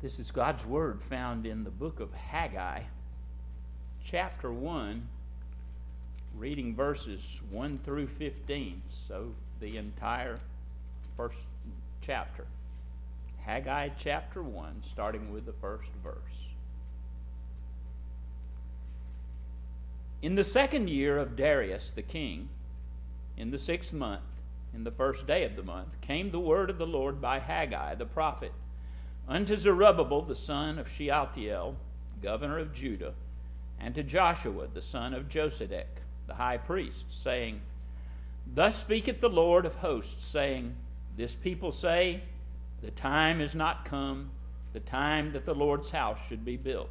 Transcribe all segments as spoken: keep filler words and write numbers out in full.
This is God's Word found in the book of Haggai, chapter one, reading verses one through fifteen. So the entire first chapter. Haggai chapter one, starting with the first verse. In the second year of Darius the king, in the sixth month, in the first day of the month, came the word of the Lord by Haggai the prophet, unto Zerubbabel the son of Shealtiel, governor of Judah, and to Joshua the son of Josedech, the high priest, saying, Thus speaketh the Lord of hosts, saying, This people say, The time is not come, the time that the Lord's house should be built.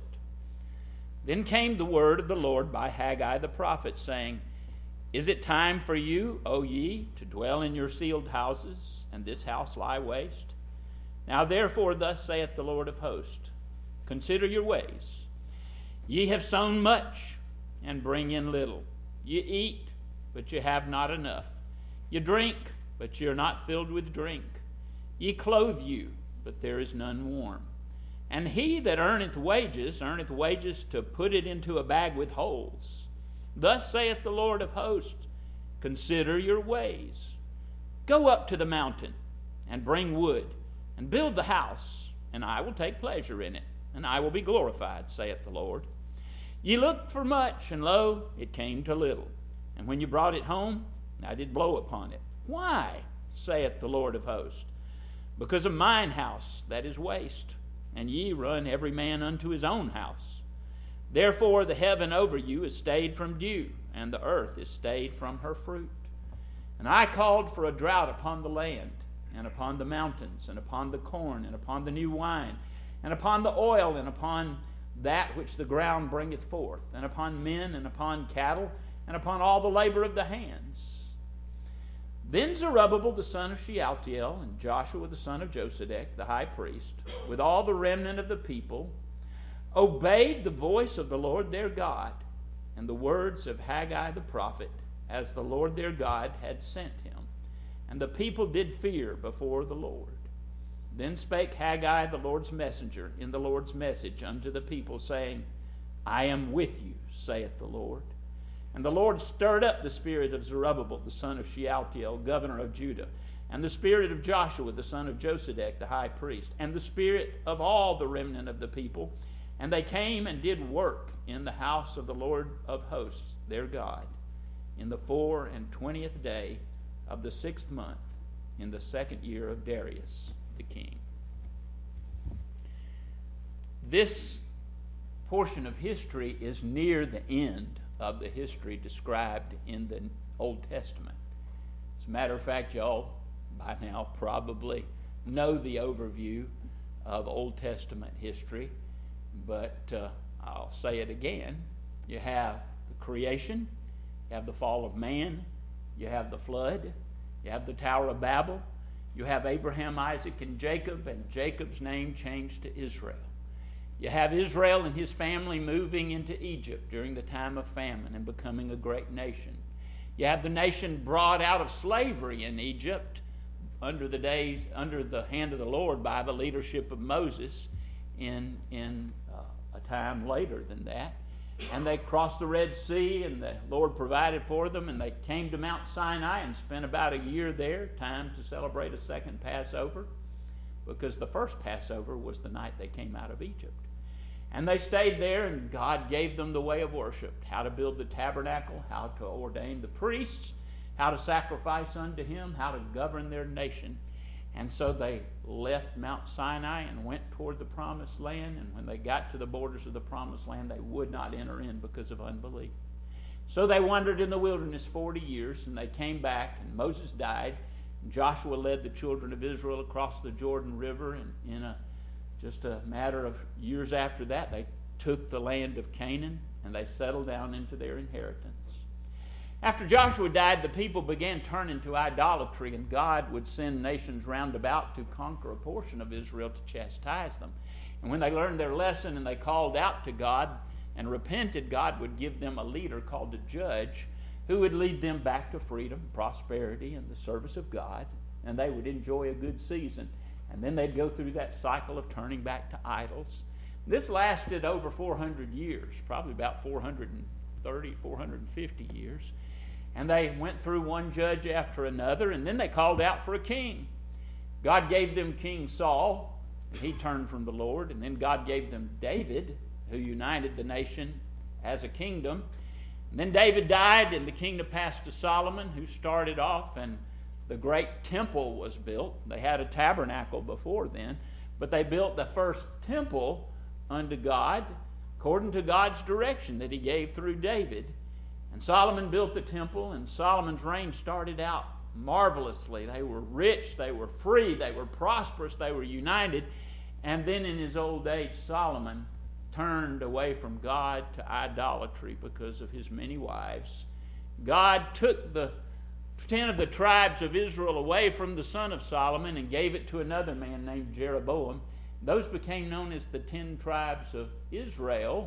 Then came the word of the Lord by Haggai the prophet, saying, Is it time for you, O ye, to dwell in your sealed houses, and this house lie waste? Now therefore thus saith the Lord of hosts, Consider your ways. Ye have sown much, and bring in little. Ye eat, but ye have not enough. Ye drink, but ye are not filled with drink. Ye clothe you, but there is none warm. And he that earneth wages, earneth wages to put it into a bag with holes. Thus saith the Lord of hosts, Consider your ways. Go up to the mountain, and bring wood, and build the house, and I will take pleasure in it, and I will be glorified, saith the Lord. Ye looked for much, and lo, it came to little. And when you brought it home, I did blow upon it. Why, saith the Lord of hosts? Because of mine house that is waste, and ye run every man unto his own house. Therefore the heaven over you is stayed from dew, and the earth is stayed from her fruit. And I called for a drought upon the land, and upon the mountains, and upon the corn, and upon the new wine, and upon the oil, and upon that which the ground bringeth forth, and upon men, and upon cattle, and upon all the labor of the hands. Then Zerubbabel the son of Shealtiel, and Joshua the son of Josedech, the high priest, with all the remnant of the people, obeyed the voice of the Lord their God, and the words of Haggai the prophet, as the Lord their God had sent him. And the people did fear before the Lord. Then spake Haggai the Lord's messenger in the Lord's message unto the people, saying, I am with you, saith the Lord. And the Lord stirred up the spirit of Zerubbabel the son of Shealtiel, governor of Judah, and the spirit of Joshua the son of Josedech, the high priest, and the spirit of all the remnant of the people. And they came and did work in the house of the Lord of hosts, their God, in the four and twentieth day of the sixth month, in the second year of Darius the king. This portion of history is near the end of the history described in the Old Testament. As a matter of fact, y'all by now probably know the overview of Old Testament history, but uh, I'll say it again. You have the creation, you have the fall of man, you have the flood, you have the Tower of Babel, you have Abraham, Isaac, and Jacob, and Jacob's name changed to Israel. You have Israel and his family moving into Egypt during the time of famine and becoming a great nation. You have the nation brought out of slavery in Egypt under the days, under the hand of the Lord by the leadership of Moses in, in uh, a time later than that. And they crossed the Red Sea, and the Lord provided for them, and they came to Mount Sinai and spent about a year there, time to celebrate a second Passover, because the first Passover was the night they came out of Egypt. And they stayed there, and God gave them the way of worship, how to build the tabernacle, how to ordain the priests, how to sacrifice unto him, how to govern their nation. And so they left Mount Sinai and went toward the promised land. And when they got to the borders of the promised land, they would not enter in because of unbelief. So they wandered in the wilderness forty years, and they came back, and Moses died. And Joshua led the children of Israel across the Jordan River. And in a, just a matter of years after that, they took the land of Canaan, and they settled down into their inheritance. After Joshua died, the people began turning to idolatry, and God would send nations round about to conquer a portion of Israel to chastise them. And when they learned their lesson and they called out to God and repented, God would give them a leader called a judge who would lead them back to freedom, prosperity, and the service of God, and they would enjoy a good season. And then they'd go through that cycle of turning back to idols. This lasted over four hundred years, probably about four hundred thirty, four hundred fifty years. And they went through one judge after another, and then they called out for a king. God gave them King Saul, and he turned from the Lord. And then God gave them David, who united the nation as a kingdom. And then David died, and the kingdom passed to Solomon, who started off, and the great temple was built. They had a tabernacle before then, but they built the first temple unto God, according to God's direction that he gave through David. And Solomon built the temple, and Solomon's reign started out marvelously. They were rich, they were free, they were prosperous, they were united. And then in his old age, Solomon turned away from God to idolatry because of his many wives. God took the ten of the tribes of Israel away from the son of Solomon and gave it to another man named Jeroboam. Those became known as the ten tribes of Israel,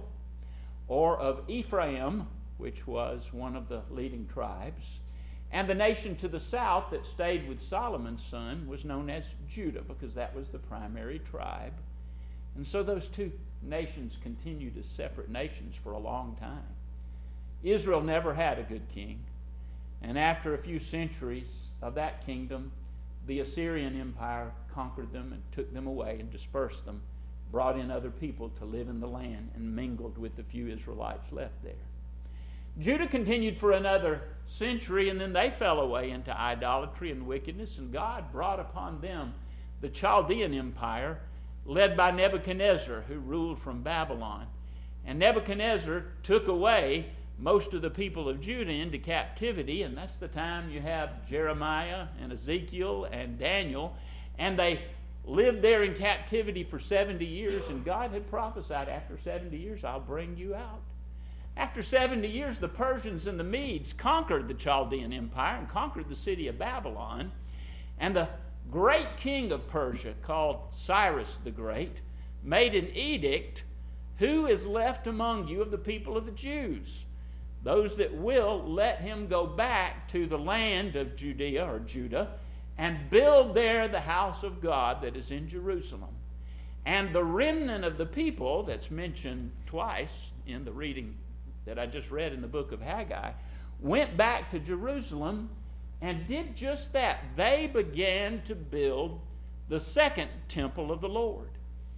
or of Ephraim, which was one of the leading tribes. And the nation to the south that stayed with Solomon's son was known as Judah, because that was the primary tribe. And so those two nations continued as separate nations for a long time. Israel never had a good king. And after a few centuries of that kingdom, the Assyrian Empire conquered them and took them away and dispersed them, brought in other people to live in the land, and mingled with the few Israelites left there. Judah continued for another century, and then they fell away into idolatry and wickedness, and God brought upon them the Chaldean Empire, led by Nebuchadnezzar, who ruled from Babylon. And Nebuchadnezzar took away most of the people of Judah into captivity, and that's the time you have Jeremiah and Ezekiel and Daniel, and they lived there in captivity for seventy years, and God had prophesied, after seventy years, I'll bring you out. After seventy years, the Persians and the Medes conquered the Chaldean Empire and conquered the city of Babylon, and the great king of Persia, called Cyrus the Great, made an edict, who is left among you of the people of the Jews? Those that will, let him go back to the land of Judea or Judah and build there the house of God that is in Jerusalem. And the remnant of the people that's mentioned twice in the reading that I just read in the book of Haggai went back to Jerusalem and did just that. They began to build the second temple of the Lord.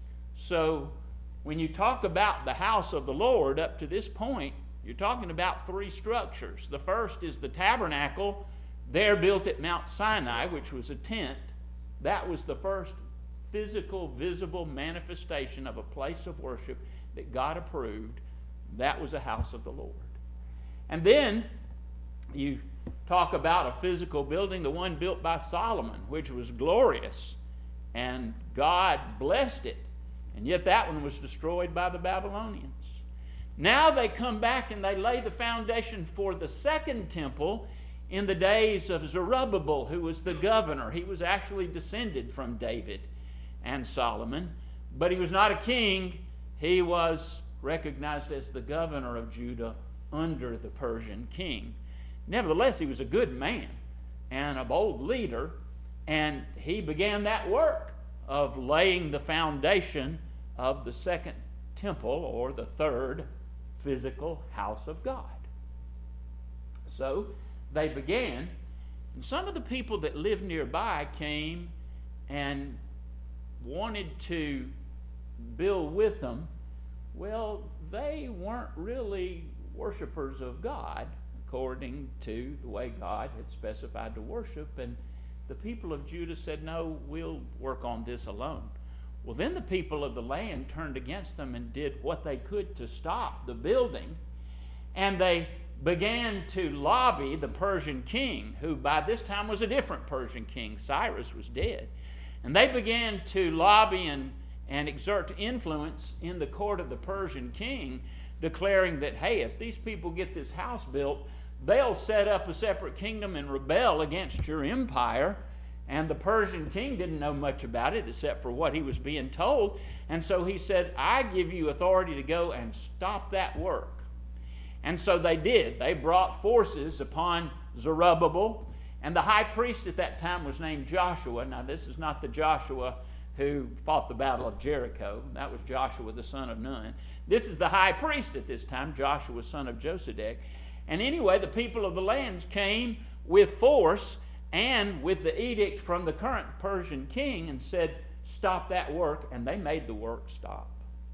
So when you talk about the house of the Lord up to this point, you're talking about three structures. The first is the tabernacle, there built at Mount Sinai, which was a tent. That was the first physical, visible manifestation of a place of worship that God approved. That was a house of the Lord. And then you talk about a physical building, the one built by Solomon, which was glorious, and God blessed it. And yet that one was destroyed by the Babylonians. Now they come back and they lay the foundation for the second temple in the days of Zerubbabel, who was the governor. He was actually descended from David and Solomon, but he was not a king. He was recognized as the governor of Judah under the Persian king. Nevertheless, he was a good man and a bold leader, and he began that work of laying the foundation of the second temple, or the third physical house of God. So they began, and some of the people that lived nearby came and wanted to build with them. Well, they weren't really worshipers of God according to the way God had specified to worship, and the people of Judah said, no, we'll work on this alone. Well, then the people of the land turned against them and did what they could to stop the building, and they began to lobby the Persian king, who by this time was a different Persian king. Cyrus was dead. And they began to lobby and, and exert influence in the court of the Persian king, declaring that, hey, if these people get this house built, they'll set up a separate kingdom and rebel against your empire. And the Persian king didn't know much about it except for what he was being told. And so he said, I give you authority to go and stop that work. And so they did. They brought forces upon Zerubbabel. And the high priest at that time was named Joshua. Now, this is not the Joshua who fought the battle of Jericho. That was Joshua the son of Nun. This is the high priest at this time, Joshua son of Josedek. And anyway, the people of the lands came with force and with the edict from the current Persian king and said, stop that work, and they made the work stop.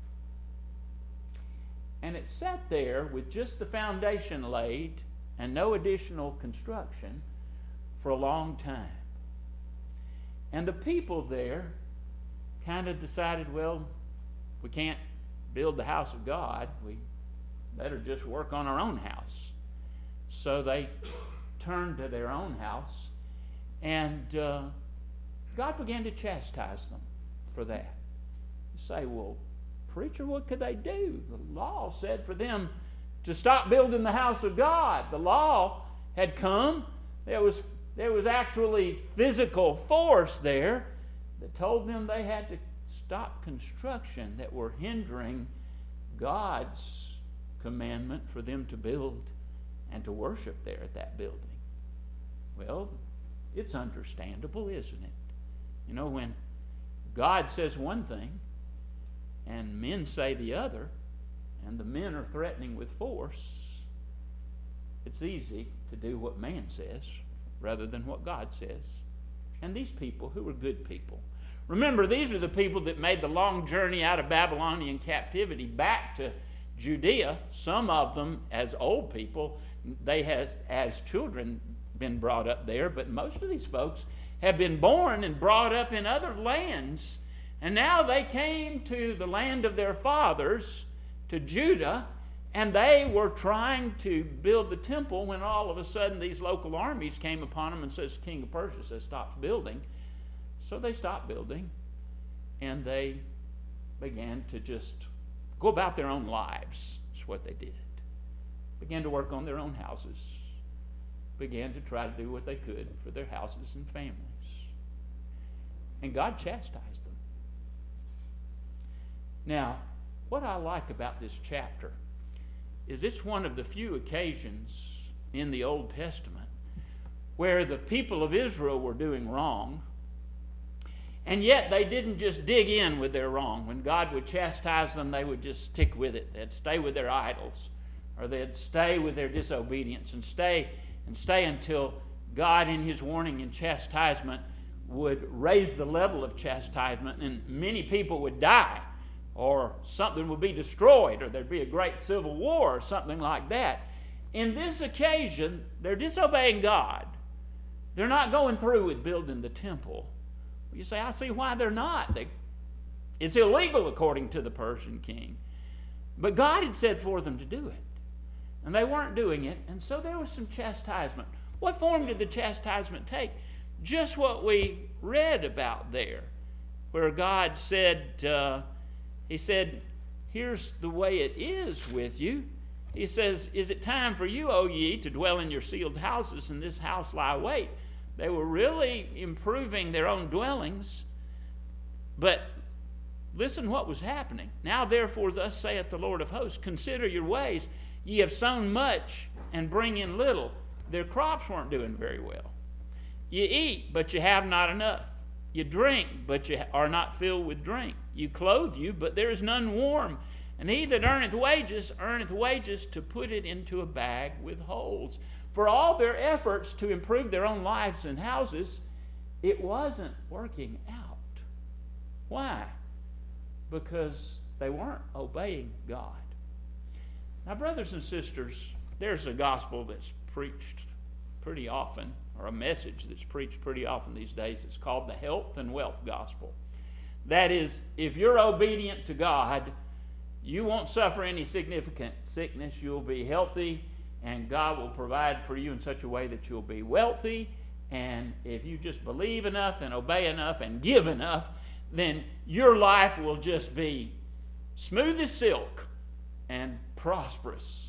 And it sat there with just the foundation laid and no additional construction for a long time. And the people there kind of decided, well, we can't build the house of God. We better just work on our own house. So they turned to their own house, and uh, God began to chastise them for that. You say, well, preacher, what could they do? The law said for them to stop building the house of God. The law had come. There was, there was actually physical force there that told them they had to stop construction that were hindering God's commandment for them to build and to worship there at that building. Well, it's understandable, isn't it? You know, when God says one thing and men say the other, and the men are threatening with force, it's easy to do what man says rather than what God says. And these people, who were good people, remember, these are the people that made the long journey out of Babylonian captivity back to Judea. Some of them as old people, they had as children been brought up there, but most of these folks have been born and brought up in other lands. And now they came to the land of their fathers, to Judah, and they were trying to build the temple when all of a sudden these local armies came upon them and says, King of Persia says, stop building. So they stopped building, and they began to just go about their own lives. That's what they did. Began to work on their own houses. Began to try to do what they could for their houses and families. And God chastised them. Now, what I like about this chapter is it's one of the few occasions in the Old Testament where the people of Israel were doing wrong, and yet they didn't just dig in with their wrong. When God would chastise them, they would just stick with it. They'd stay with their idols, or they'd stay with their disobedience and stay and stay until God, in his warning and chastisement, would raise the level of chastisement, and many people would die, or something would be destroyed, or there'd be a great civil war, or something like that. In this occasion, they're disobeying God. They're not going through with building the temple. You say, I see why they're not. They, it's illegal according to the Persian king. But God had said for them to do it. And they weren't doing it, and so there was some chastisement. What form did the chastisement take? Just what we read about there, where God said, uh, he said, here's the way it is with you. He says, is it time for you, O ye, to dwell in your sealed houses, and this house lie wait? They were really improving their own dwellings. But listen what was happening. Now therefore thus saith the Lord of hosts, consider your ways. Ye have sown much and bring in little. Their crops weren't doing very well. You eat, but you have not enough. You drink, but you are not filled with drink. You clothe you, but there is none warm. And he that earneth wages, earneth wages to put it into a bag with holes. For all their efforts to improve their own lives and houses, it wasn't working out. Why? Because they weren't obeying God. Now, brothers and sisters, there's a gospel that's preached pretty often, or a message that's preached pretty often these days. It's called the health and wealth gospel. That is, if you're obedient to God, you won't suffer any significant sickness. You'll be healthy, and God will provide for you in such a way that you'll be wealthy. And if you just believe enough and obey enough and give enough, then your life will just be smooth as silk and prosperous.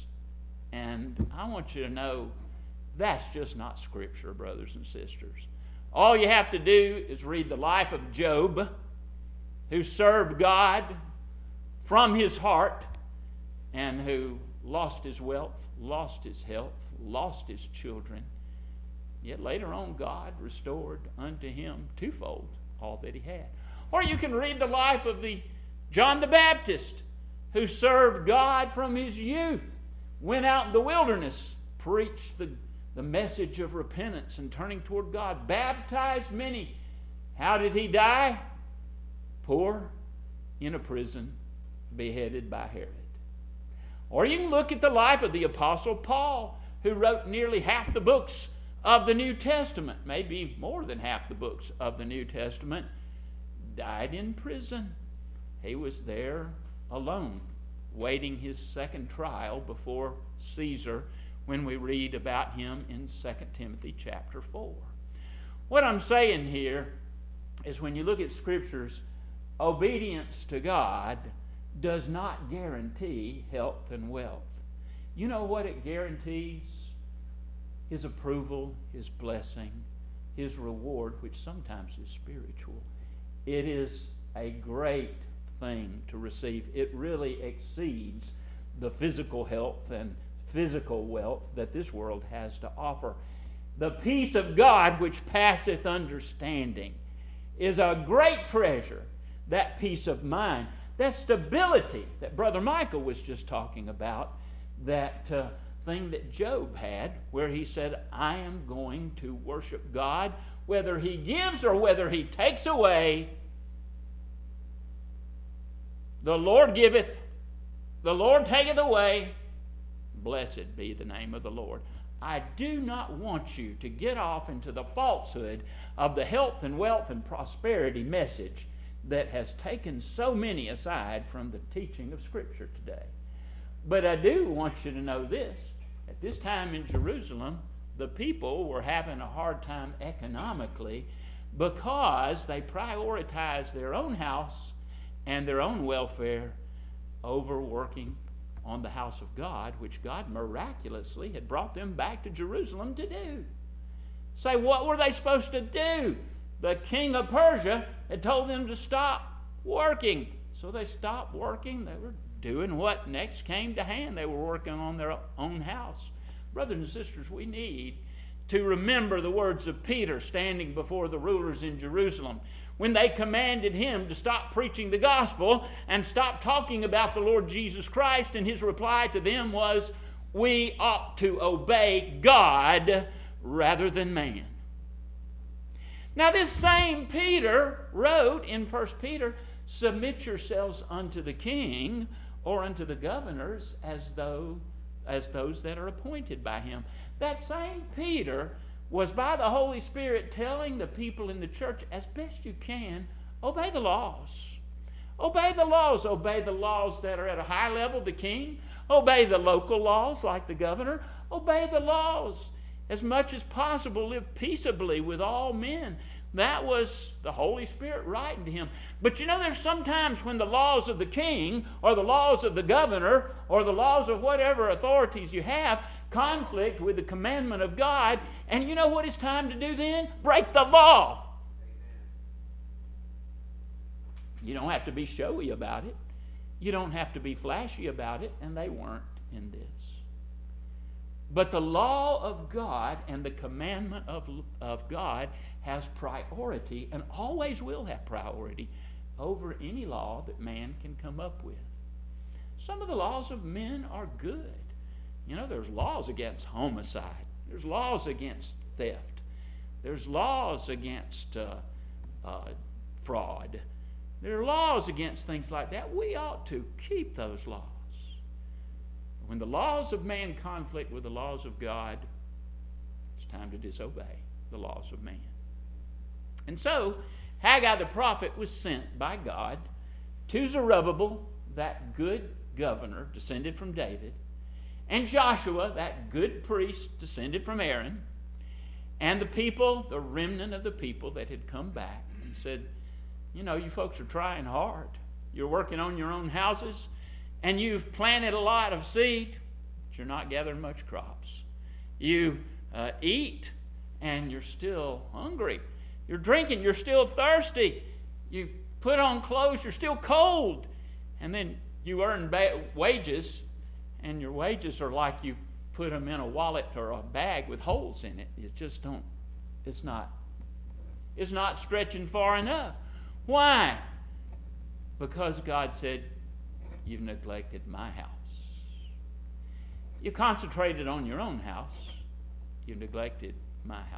And I want you to know that's just not Scripture, brothers and sisters. All you have to do is read the life of Job, who served God from his heart and who lost his wealth, lost his health, lost his children. Yet later on God restored unto him twofold all that he had. Or you can read the life of the John the Baptist, who served God from his youth, went out in the wilderness, preached the, the message of repentance and turning toward God, baptized many. How did he die? Poor, in a prison, beheaded by Herod. Or you can look at the life of the Apostle Paul, who wrote nearly half the books of the New Testament, maybe more than half the books of the New Testament, died in prison. He was there alone, waiting his second trial before Caesar, when we read about him in Second Timothy chapter four. What I'm saying here is, when you look at Scriptures, obedience to God does not guarantee health and wealth. You know what it guarantees? His approval, His blessing, His reward, which sometimes is spiritual. It is a great thing to receive. It really exceeds the physical health and physical wealth that this world has to offer. The peace of God, which passeth understanding, is a great treasure. That peace of mind, that stability that Brother Michael was just talking about, that uh, thing that Job had, where he said, I am going to worship God, whether He gives or whether He takes away. The Lord giveth, the Lord taketh away. Blessed be the name of the Lord. I do not want you to get off into the falsehood of the health and wealth and prosperity message that has taken so many aside from the teaching of Scripture today. But I do want you to know this. At this time in Jerusalem, the people were having a hard time economically because they prioritized their own house and their own welfare over working on the house of God, which God miraculously had brought them back to Jerusalem to do. Say, what were they supposed to do? The king of Persia had told them to stop working. So they stopped working. They were doing what next came to hand. They were working on their own house. Brothers and sisters, we need to remember the words of Peter standing before the rulers in Jerusalem when they commanded him to stop preaching the gospel and stop talking about the Lord Jesus Christ, and his reply to them was, we ought to obey God rather than man. Now this same Peter wrote in First Peter, submit yourselves unto the king or unto the governors as though as those that are appointed by him. That same Peter was by the Holy Spirit telling the people in the church, as best you can, obey the laws. Obey the laws. Obey the laws that are at a high level, the king. Obey the local laws like the governor. Obey the laws. As much as possible, live peaceably with all men. That was the Holy Spirit writing to him. But you know, there's sometimes when the laws of the king or the laws of the governor or the laws of whatever authorities you have conflict with the commandment of God, and you know what it's time to do then? Break the law. You don't have to be showy about it. You don't have to be flashy about it, and they weren't in this. But the law of God and the commandment of, of God has priority, and always will have priority, over any law that man can come up with. Some of the laws of men are good. You know, there's laws against homicide. There's laws against theft. There's laws against uh, uh, fraud. There are laws against things like that. We ought to keep those laws. When the laws of man conflict with the laws of God, it's time to disobey the laws of man. And so, Haggai the prophet was sent by God to Zerubbabel, that good governor descended from David, and Joshua, that good priest descended from Aaron, and the people, the remnant of the people that had come back and said, you know, you folks are trying hard. You're working on your own houses, and you've planted a lot of seed, but you're not gathering much crops. You uh, eat, and you're still hungry. You're drinking, you're still thirsty. You put on clothes, you're still cold. And then you earn ba- wages, and your wages are like you put them in a wallet or a bag with holes in it. You just don't, it's not, it's not stretching far enough. Why? Because God said, you've neglected my house. You concentrated on your own house. You neglected my house.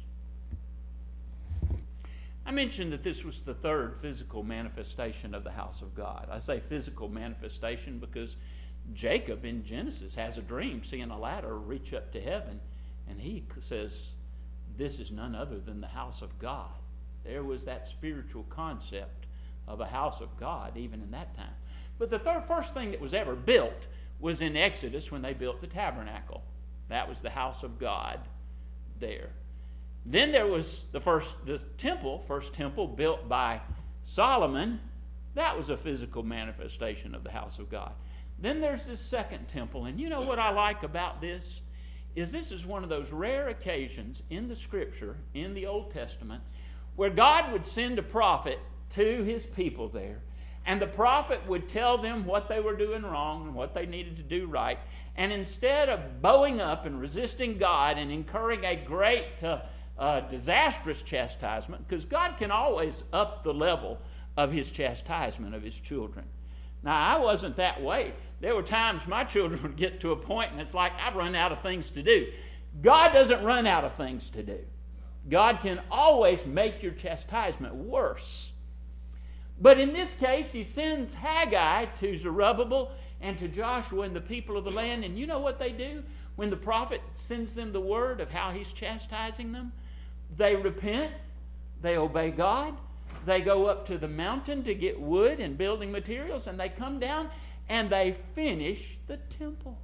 I mentioned that this was the third physical manifestation of the house of God. I say physical manifestation because Jacob in Genesis has a dream, seeing a ladder reach up to heaven, and he says, this is none other than the house of God. There was that spiritual concept of a house of God even in that time. But the third, first thing that was ever built was in Exodus when they built the tabernacle. That was the house of God there. Then there was the first the temple, first temple built by Solomon. That was a physical manifestation of the house of God. Then there's this second temple, and you know what I like about this? Is this is one of those rare occasions in the Scripture, in the Old Testament, where God would send a prophet to his people there, and the prophet would tell them what they were doing wrong and what they needed to do right, and instead of bowing up and resisting God and incurring a great uh, uh, disastrous chastisement, because God can always up the level of his chastisement of his children. Now, I wasn't that way. There were times my children would get to a point and it's like, I've run out of things to do. God doesn't run out of things to do. God can always make your chastisement worse. But in this case, he sends Haggai to Zerubbabel and to Joshua and the people of the land. And you know what they do? When the prophet sends them the word of how he's chastising them, they repent, they obey God, they go up to the mountain to get wood and building materials, and they come down and they finish the temple.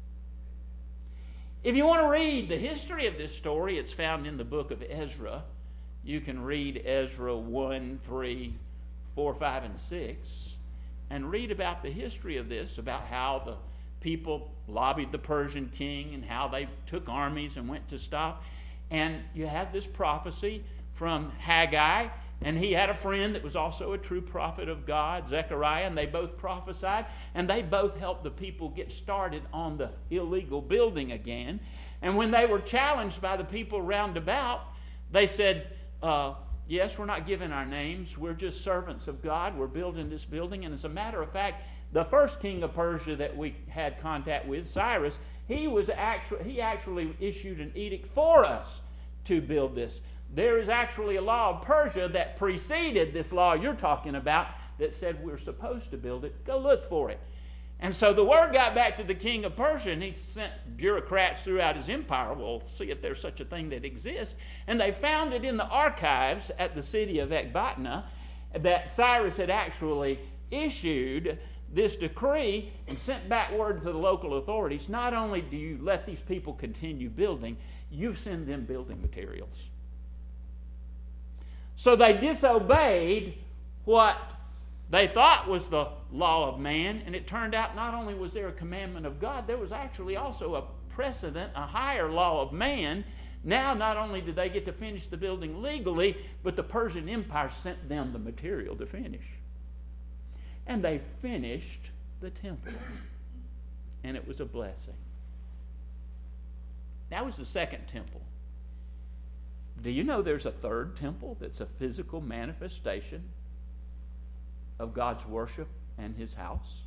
If you want to read the history of this story, it's found in the book of Ezra. You can read Ezra one, three, four, five, and six, and read about the history of this, about how the people lobbied the Persian king and how they took armies and went to stop. And you have this prophecy from Haggai, and he had a friend that was also a true prophet of God, Zechariah, and they both prophesied, and they both helped the people get started on the illegal building again. And when they were challenged by the people round about, they said, uh, yes, we're not giving our names. We're just servants of God. We're building this building. And as a matter of fact, the first king of Persia that we had contact with, Cyrus, he was actually he actually issued an edict for us to build this. There is actually a law of Persia that preceded this law you're talking about that said we're supposed to build it. Go look for it. And so the word got back to the king of Persia, and he sent bureaucrats throughout his empire. Well, see if there's such a thing that exists. And they found it in the archives at the city of Ecbatana that Cyrus had actually issued this decree and sent back word to the local authorities. Not only do you let these people continue building, you send them building materials. So they disobeyed what they thought was the law of man, and it turned out not only was there a commandment of God, there was actually also a precedent, a higher law of man. Now not only did they get to finish the building legally, but the Persian Empire sent them the material to finish. And they finished the temple, and it was a blessing. That was the second temple. Do you know there's a third temple that's a physical manifestation of God's worship and his house?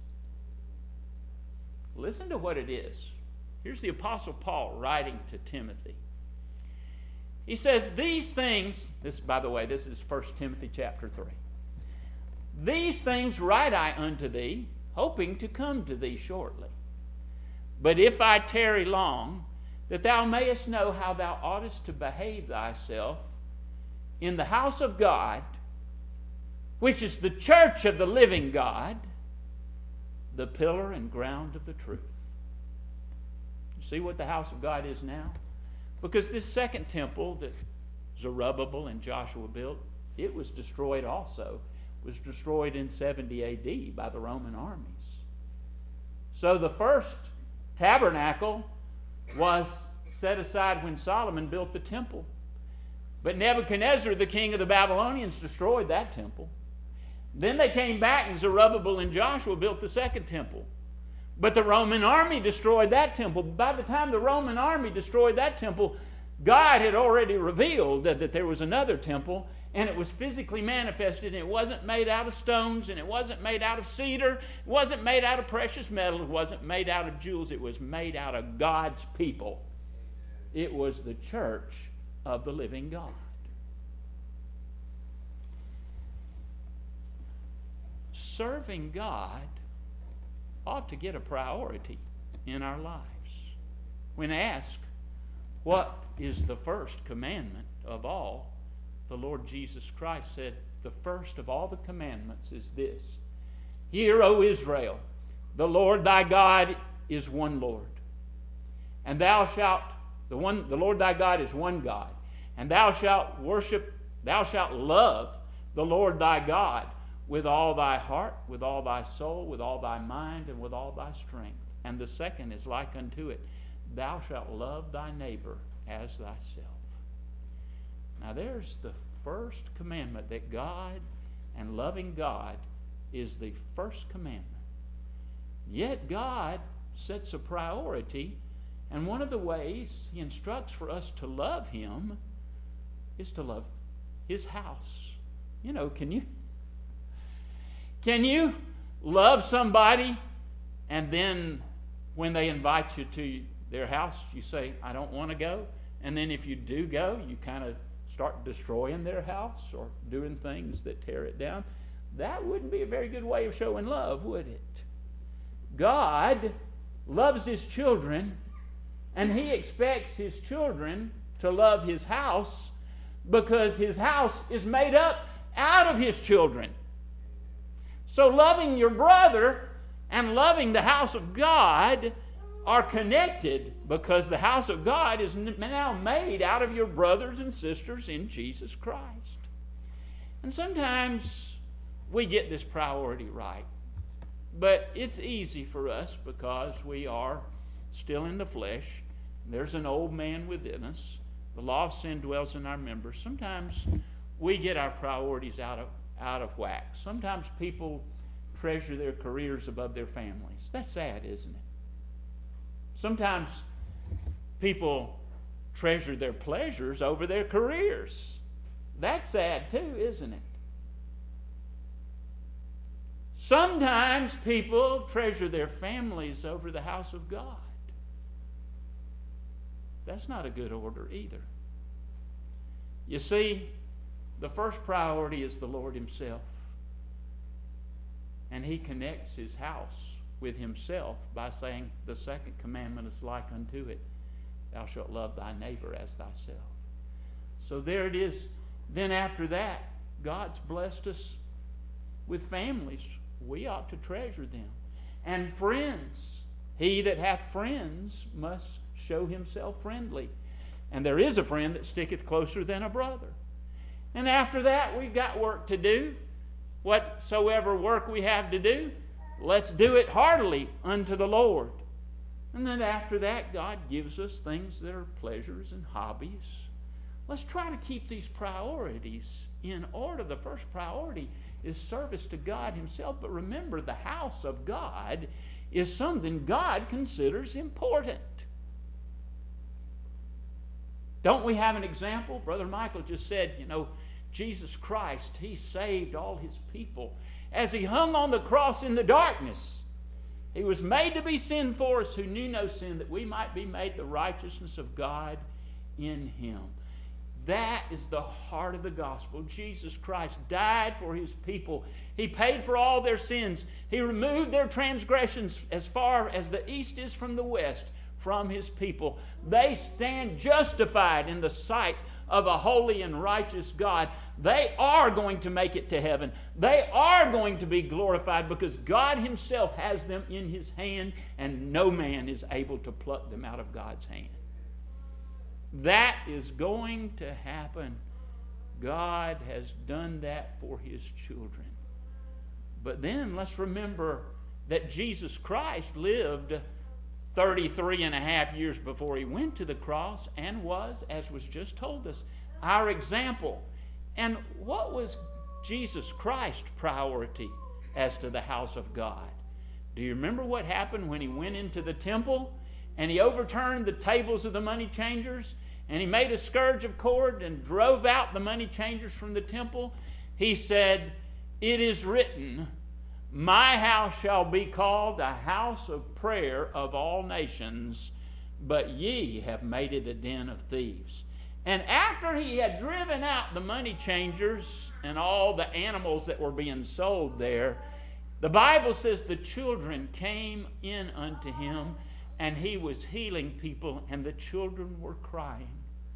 Listen to what it is. Here's the Apostle Paul writing to Timothy. He says, these things, this, by the way, this is First Timothy chapter three. These things write I unto thee, hoping to come to thee shortly. But if I tarry long, that thou mayest know how thou oughtest to behave thyself in the house of God, which is the church of the living God, the pillar and ground of the truth. You see what the house of God is now? Because this second temple that Zerubbabel and Joshua built, it was destroyed also. It was destroyed in seventy A D by the Roman armies. So the first tabernacle was set aside when Solomon built the temple. But Nebuchadnezzar, the king of the Babylonians, destroyed that temple. Then they came back and Zerubbabel and Joshua built the second temple. But the Roman army destroyed that temple. By the time the Roman army destroyed that temple, God had already revealed that, that there was another temple, and it was physically manifested, and it wasn't made out of stones, and it wasn't made out of cedar, it wasn't made out of precious metal, it wasn't made out of jewels, it was made out of God's people. It was the church of the living God. Serving God ought to get a priority in our lives. When asked, what is the first commandment of all, the Lord Jesus Christ said, the first of all the commandments is this: Hear, O Israel, the Lord thy God is one Lord. And thou shalt, the one, the Lord thy God is one God. And thou shalt worship, thou shalt love the Lord thy God with all thy heart, with all thy soul, with all thy mind, and with all thy strength. And the second is like unto it: Thou shalt love thy neighbor as thyself. Now there's the first commandment, that God and loving God is the first commandment. Yet God sets a priority, and one of the ways He instructs for us to love Him is to love His house. You know, can you can you love somebody and then when they invite you to their house, you say, I don't want to go? And then if you do go, you kind of start destroying their house or doing things that tear it down? That wouldn't be a very good way of showing love, would it? God loves His children, and He expects His children to love His house, because His house is made up out of His children. So loving your brother and loving the house of God are connected, because the house of God is now made out of your brothers and sisters in Jesus Christ. And sometimes we get this priority right, but it's easy for us because we are still in the flesh. There's an old man within us. The law of sin dwells in our members. Sometimes we get our priorities out of, out of whack. Sometimes people treasure their careers above their families. That's sad, isn't it? Sometimes people treasure their pleasures over their careers. That's sad too, isn't it? Sometimes people treasure their families over the house of God. That's not a good order either. You see, the first priority is the Lord Himself. And He connects His house with Himself by saying the second commandment is like unto it: Thou shalt love thy neighbor as thyself. So there it is. Then after that, God's blessed us with families. We ought to treasure them. And friends. He that hath friends must show himself friendly. And there is a friend that sticketh closer than a brother. And after that, we've got work to do. Whatsoever work we have to do, let's do it heartily unto the Lord. And then after that, God gives us things that are pleasures and hobbies. Let's try to keep these priorities in order. The first priority is service to God Himself. But remember, the house of God is something God considers important. Don't we have an example? Brother Michael just said, you know, Jesus Christ, He saved all His people. As He hung on the cross in the darkness, He was made to be sin for us who knew no sin, that we might be made the righteousness of God in Him. That is the heart of the gospel. Jesus Christ died for His people. He paid for all their sins. He removed their transgressions as far as the east is from the west from His people. They stand justified in the sight of a holy and righteous God. They are going to make it to heaven. They are going to be glorified, because God Himself has them in His hand, and no man is able to pluck them out of God's hand. That is going to happen. God has done that for His children. But then let's remember that Jesus Christ lived thirty-three and a half years before He went to the cross, and was, as was just told us, our example. And what was Jesus Christ's priority as to the house of God? Do you remember what happened when He went into the temple and He overturned the tables of the money changers, and he made a scourge of cord and drove out the money changers from the temple, he said, "It is written, my house shall be called a house of prayer of all nations, but ye have made it a den of thieves." And after he had driven out the money changers and all the animals that were being sold there, the Bible says the children came in unto him, and he was healing people, and the children were crying.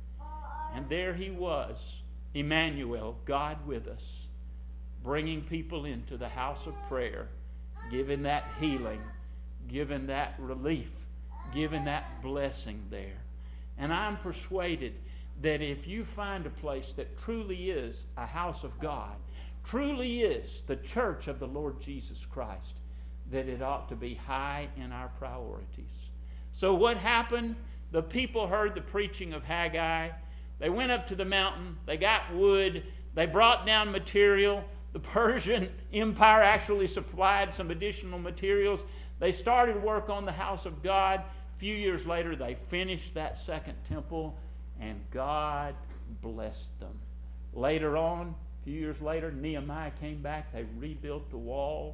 And there he was, Emmanuel, God with us, bringing people into the house of prayer, giving that healing, giving that relief, giving that blessing there. And I'm persuaded that if you find a place that truly is a house of God, truly is the church of the Lord Jesus Christ, that it ought to be high in our priorities. So what happened? The people heard the preaching of Haggai. They went up to the mountain. They got wood. They brought down material. The Persian Empire actually supplied some additional materials. They started work on the house of God. A few years later, they finished that second temple, and God blessed them. Later on, a few years later, Nehemiah came back. They rebuilt the wall.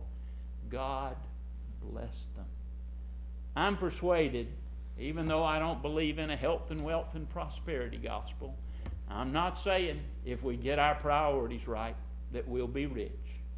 God blessed them. I'm persuaded, even though I don't believe in a health and wealth and prosperity gospel, I'm not saying if we get our priorities right that we'll be rich.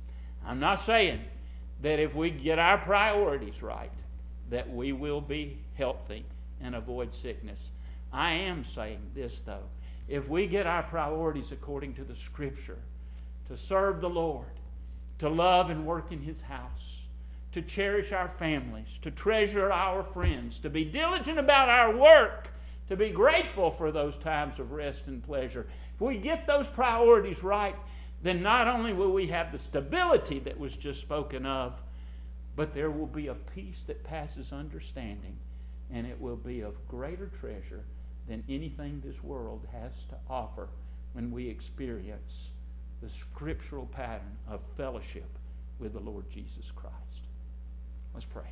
I'm not saying that if we get our priorities right that we will be healthy and avoid sickness. I am saying this, though. If we get our priorities according to the Scripture, to serve the Lord, to love and work in His house, to cherish our families, to treasure our friends, to be diligent about our work, to be grateful for those times of rest and pleasure. If we get those priorities right, then not only will we have the stability that was just spoken of, but there will be a peace that passes understanding, and it will be of greater treasure than anything this world has to offer when we experience the scriptural pattern of fellowship with the Lord Jesus Christ. Let's pray.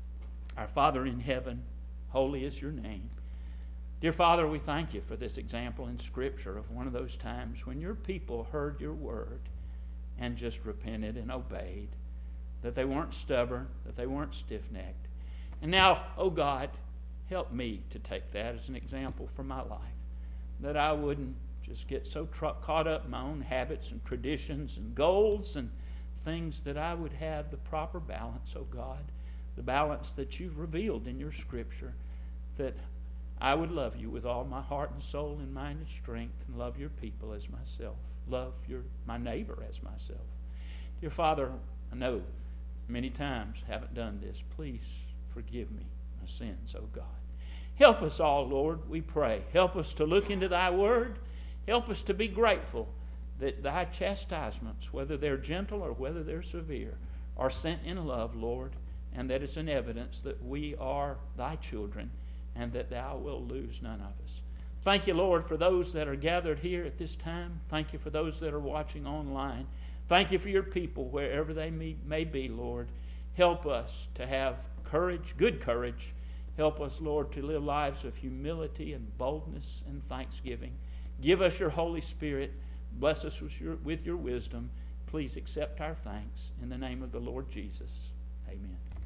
Our Father in heaven, holy is your name. Dear Father, we thank you for this example in Scripture of one of those times when your people heard your word and just repented and obeyed, that they weren't stubborn, that they weren't stiff-necked. And now, oh God, help me to take that as an example for my life, that I wouldn't just get so tr- caught up in my own habits and traditions and goals and things, that I would have the proper balance, oh God, the balance that you've revealed in your Scripture, that I would love you with all my heart and soul and mind and strength, and love your people as myself, love your my neighbor as myself. Dear Father, I know many times haven't done this. Please forgive me my sins, oh God. Help us all, Lord, we pray. Help us to look into thy word. Help us to be grateful that thy chastisements, whether they're gentle or whether they're severe, are sent in love, Lord, and that it's an evidence that we are thy children and that thou wilt lose none of us. Thank you, Lord, for those that are gathered here at this time. Thank you for those that are watching online. Thank you for your people wherever they may, may be, Lord. Help us to have courage, good courage. Help us, Lord, to live lives of humility and boldness and thanksgiving. Give us your Holy Spirit. Bless us with your, with your wisdom. Please accept our thanks. In the name of the Lord Jesus. Amen.